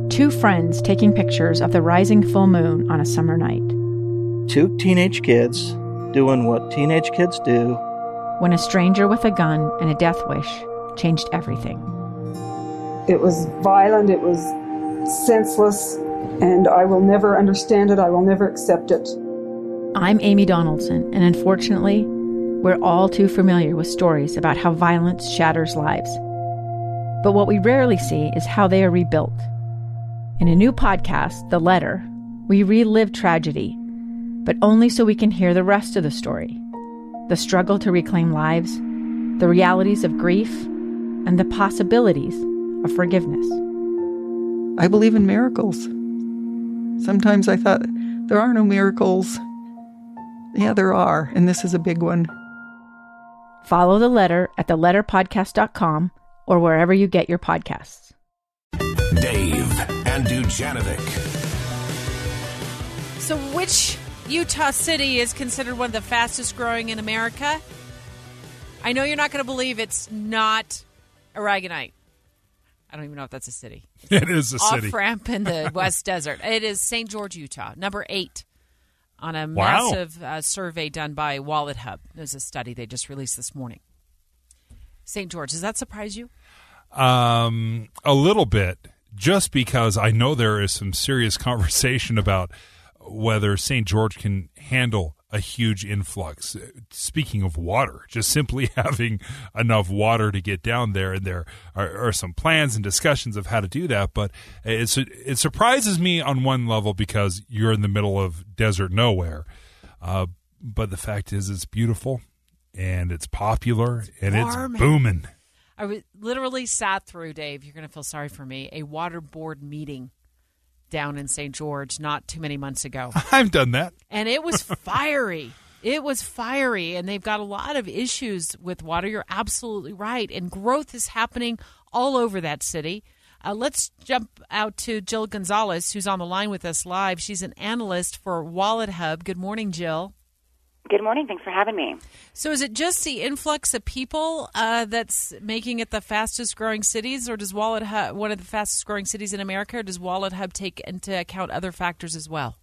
Two friends taking pictures of the rising full moon on a summer night. Two teenage kids doing what teenage kids do. When a stranger with a gun and a death wish changed everything. It was violent, it was senseless, and I will never understand it, I will never accept it. I'm Amy Donaldson, and unfortunately, we're all too familiar with stories about how violence shatters lives. But what we rarely see is how they are rebuilt. In a new podcast, The Letter, we relive tragedy, but only so we can hear the rest of the story. The struggle to reclaim lives, the realities of grief, and the possibilities of forgiveness. I believe in miracles. Sometimes I thought, there are no miracles. Yeah, there are, and this is a big one. Follow The Letter at theletterpodcast.com or wherever you get your podcasts. Dave and Dujanovic. So which Utah city is considered one of the fastest growing in America? I know you're not going to believe it's not Aragonite. I don't even know if that's a city. It is a city. Off-ramp in the West Desert. It is St. George, Utah, number 8 on a massive survey done by WalletHub. There's a study they just released this morning. St. George, does that surprise you? A little bit, just because I know there is some serious conversation about whether St. George can handle a huge influx. Speaking of water, just simply having enough water to get down there, and there are some plans and discussions of how to do that. But it surprises me on one level because you're in the middle of desert nowhere. But the fact is, it's beautiful and it's popular and it's booming. I literally sat through, Dave, you're going to feel sorry for me, a water board meeting down in St. George not too many months ago. I've done that. And it was fiery. It was fiery, and they've got a lot of issues with water. You're absolutely right, and growth is happening all over that city. Let's jump out to Jill Gonzalez, who's on the line with us live. She's an analyst for WalletHub. Good morning, Jill. Good morning. Thanks for having me. So is it just the influx of people that's making it the fastest growing cities, or does WalletHub, one of the fastest growing cities in America, or does WalletHub take into account other factors as well?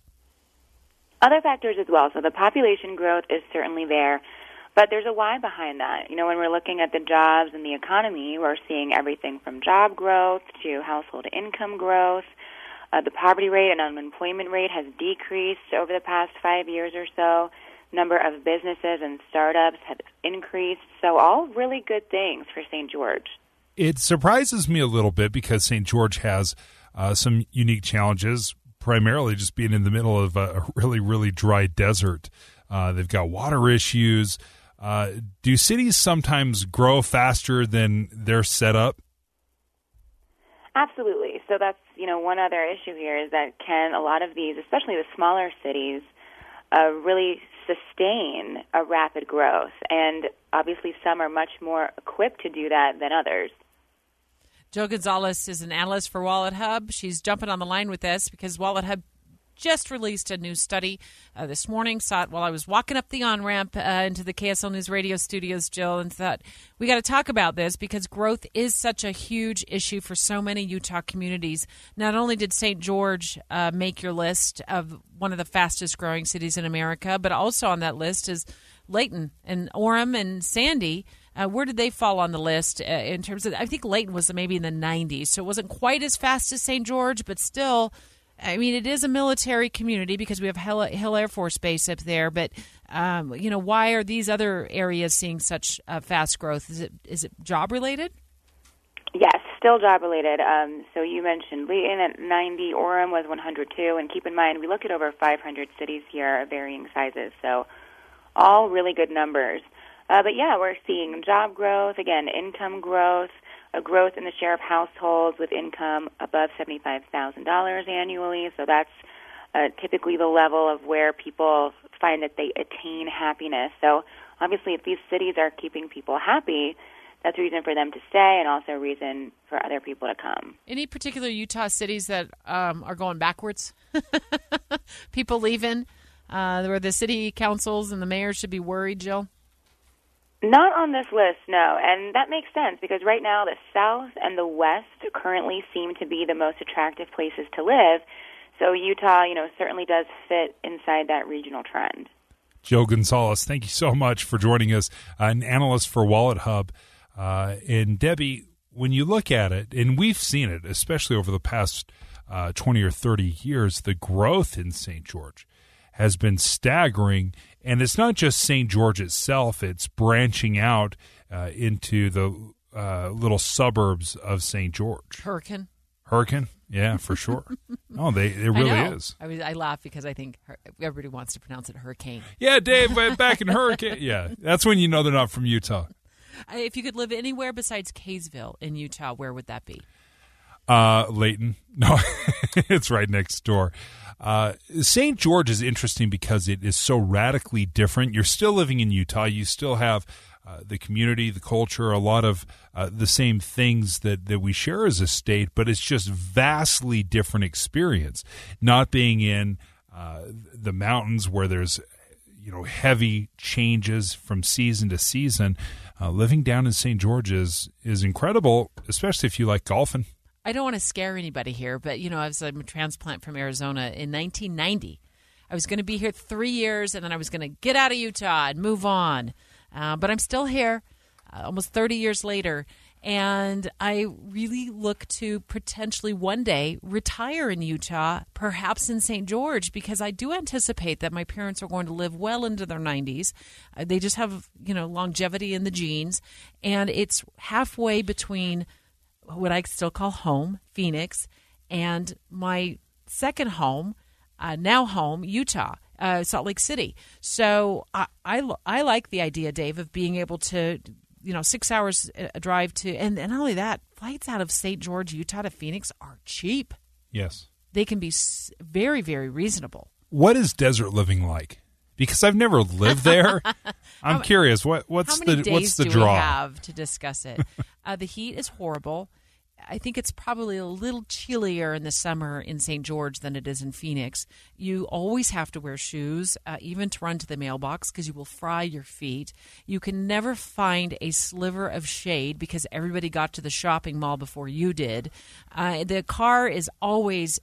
Other factors as well. So the population growth is certainly there, but there's a why behind that. You know, when we're looking at the jobs and the economy, we're seeing everything from job growth to household income growth. The poverty rate and unemployment rate has decreased over the past 5 years or so. Number of businesses and startups have increased. So all really good things for St. George. It surprises me a little bit because St. George has some unique challenges, primarily just being in the middle of a really, really dry desert. They've got water issues. Do cities sometimes grow faster than they're set up? Absolutely. So that's, one other issue here is that can a lot of these, especially the smaller cities, really sustain a rapid growth, and obviously some are much more equipped to do that than others. Jill Gonzalez is an analyst for WalletHub. She's jumping on the line with us because WalletHub just released a new study this morning. Saw it while I was walking up the on-ramp into the KSL News Radio studios, Jill, and thought, we got to talk about this because growth is such a huge issue for so many Utah communities. Not only did St. George make your list of one of the fastest growing cities in America, but also on that list is Layton and Orem and Sandy. Where did they fall on the list in terms of, I think Layton was maybe in the 90s, so it wasn't quite as fast as St. George, but still, I mean, it is a military community because we have Hill Air Force Base up there. But why are these other areas seeing such fast growth? Is it job related? Yes, still job related. So you mentioned Layton at 90, Orem was 102, and keep in mind we look at over 500 cities here of varying sizes. So all really good numbers. But yeah, we're seeing job growth, again, income growth. A growth in the share of households with income above $75,000 annually. So that's typically the level of where people find that they attain happiness. So obviously if these cities are keeping people happy, that's a reason for them to stay and also a reason for other people to come. Any particular Utah cities that are going backwards? People leaving, where the city councils and the mayors should be worried, Jill? Not on this list, no. And that makes sense because right now the South and the West currently seem to be the most attractive places to live. So Utah, certainly does fit inside that regional trend. Joe Gonzalez, thank you so much for joining us, an analyst for Wallet Hub. And Debbie, when you look at it, and we've seen it, especially over the past 20 or 30 years, the growth in St. George has been staggering. And it's not just St. George itself, it's branching out into the little suburbs of St. George. Hurricane? Yeah, for sure. Oh, it really is. I laugh because I think everybody wants to pronounce it hurricane. Yeah, Dave, back in Hurricane. Yeah, that's when you know they're not from Utah. If you could live anywhere besides Kaysville in Utah, where would that be? Layton. No, it's right next door. St. George is interesting because it is so radically different. You're still living in Utah. You still have the community, the culture, a lot of the same things that we share as a state, but it's just vastly different experience. Not being in the mountains where there's heavy changes from season to season. Living down in St. George is incredible, especially if you like golfing. I don't want to scare anybody here, but, I was a transplant from Arizona in 1990. I was going to be here 3 years, and then I was going to get out of Utah and move on. But I'm still here almost 30 years later, and I really look to potentially one day retire in Utah, perhaps in St. George, because I do anticipate that my parents are going to live well into their 90s. They just have, longevity in the genes, and it's halfway between what I still call home, Phoenix, and my second home, now home, Utah, Salt Lake City. So I like the idea, Dave, of being able to, 6 hours drive to, and not only that, flights out of St. George, Utah to Phoenix are cheap. Yes. They can be very, very reasonable. What is desert living like? Because I've never lived there. I'm curious. What's the draw? What's the do we have to discuss it? The heat is horrible. I think it's probably a little chillier in the summer in St. George than it is in Phoenix. You always have to wear shoes, even to run to the mailbox, because you will fry your feet. You can never find a sliver of shade because everybody got to the shopping mall before you did. The car is always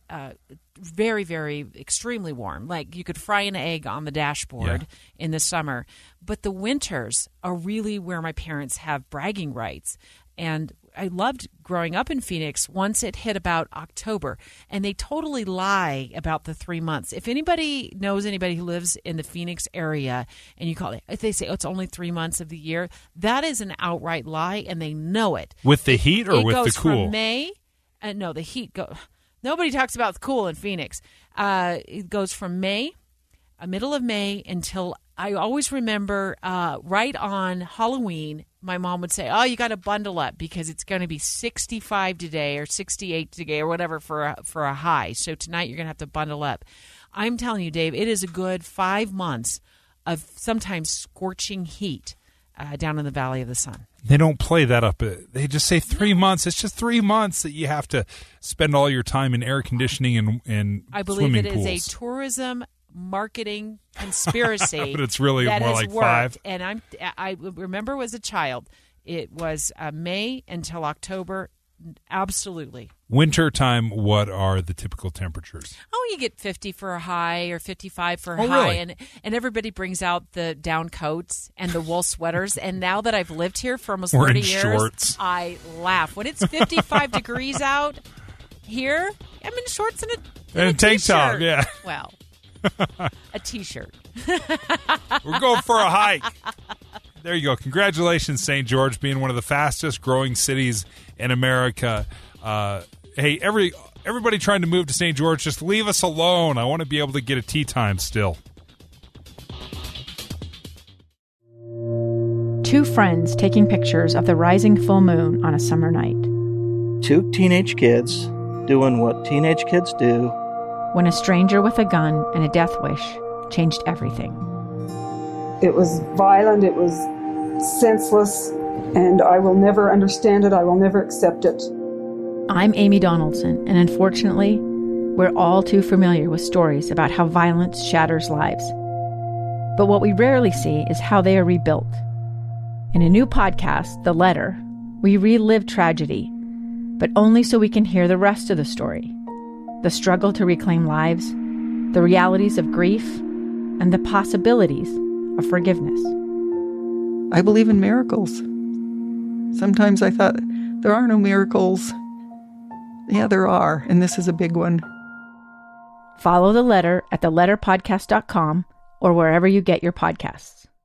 very, very extremely warm. Like you could fry an egg on the dashboard in the summer. But the winters are really where my parents have bragging rights. And I loved growing up in Phoenix once it hit about October. And they totally lie about the 3 months. If anybody knows anybody who lives in the Phoenix area and you call it, if they say, it's only 3 months of the year, that is an outright lie, and they know it. With the heat or with the cool? It goes from May. No, the heat goes. Nobody talks about the cool in Phoenix. It goes from May, middle of May, until I always remember right on Halloween, my mom would say, you got to bundle up because it's going to be 65 today or 68 today or whatever for a high. So tonight you're going to have to bundle up. I'm telling you, Dave, it is a good 5 months of sometimes scorching heat down in the Valley of the Sun. They don't play that up. They just say 3 months. It's just 3 months that you have to spend all your time in air conditioning and swimming pools. I believe it is a tourism marketing conspiracy. But it's really more like worked. 5. And I remember as a child, it was May until October. Absolutely. Winter time, what are the typical temperatures? You get 50 for a high or 55 for a high. Really? And everybody brings out the down coats and the wool sweaters. And now that I've lived here for almost 30 years, shorts. I laugh. When it's 55 degrees out here, I'm in shorts and a tank top, yeah. Well, a T-shirt. We're going for a hike. There you go. Congratulations, St. George, being one of the fastest growing cities in America. Hey, everybody trying to move to St. George, just leave us alone. I want to be able to get a tea time still. Two friends taking pictures of the rising full moon on a summer night. Two teenage kids doing what teenage kids do. When a stranger with a gun and a death wish changed everything. It was violent, it was senseless, and I will never understand it, I will never accept it. I'm Amy Donaldson, and unfortunately, we're all too familiar with stories about how violence shatters lives. But what we rarely see is how they are rebuilt. In a new podcast, The Letter, we relive tragedy, but only so we can hear the rest of the story. The struggle to reclaim lives, the realities of grief, and the possibilities of forgiveness. I believe in miracles. Sometimes I thought, there are no miracles. Yeah, there are, and this is a big one. Follow The Letter at theletterpodcast.com or wherever you get your podcasts.